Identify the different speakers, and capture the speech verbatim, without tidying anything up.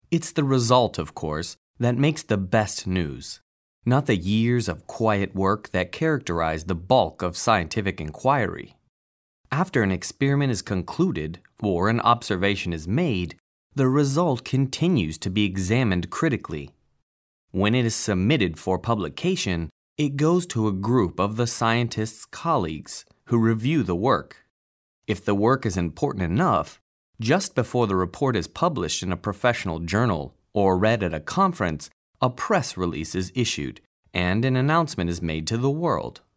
Speaker 1: It's the result, of course, that makes the best news, not the years of quiet work that characterize the bulk of scientific inquiry. After an experiment is concluded or an observation is made, the result continues to be examined critically. When it is submitted for publication, it goes to a group of the scientist's colleagues who review the work. If the work is important enough, just before the report is published in a professional journal or read at a conference, a press release is issued and an announcement is made to the world.